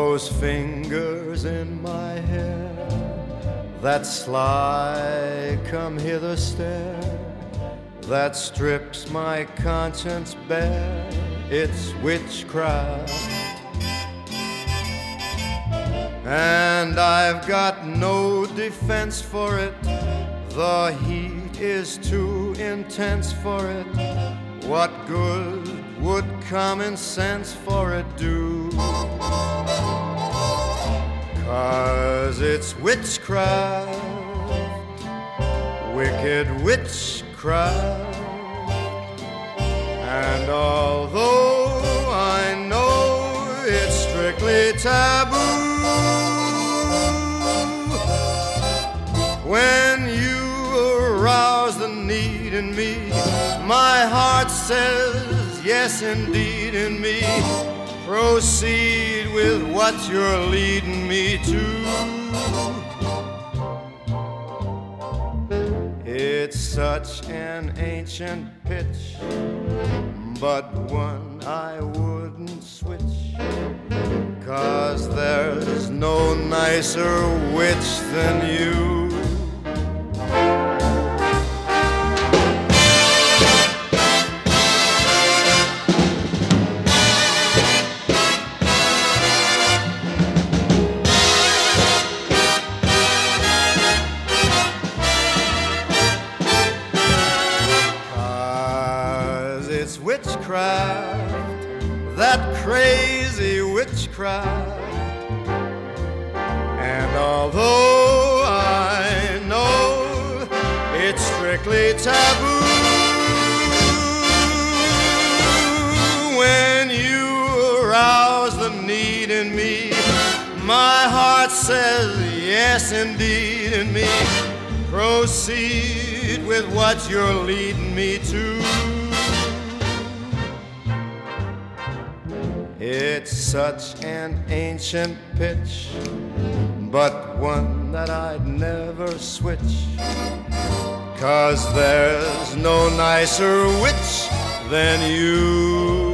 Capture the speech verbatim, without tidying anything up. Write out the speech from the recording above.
those fingers in my hair, that sly come hither stare, that strips my conscience bare, it's witchcraft. And I've got no defense for it, the heat is too intense for it. What good would common sense for it do? 'Cause it's witchcraft, wicked witchcraft. And although I know it's strictly taboo, when you arouse the need in me, my heart says yes indeed in me. Proceed with what you're leading me to. It's such an ancient pitch, but one I wouldn't switch, 'cause there's no nicer witch than you. Witchcraft, that crazy witchcraft. And although I know it's strictly taboo, when you arouse the need in me, my heart says yes indeed in me. Proceed with what you're leading me to. It's such an ancient pitch, but one that I'd never switch, 'cause there's no nicer witch than you.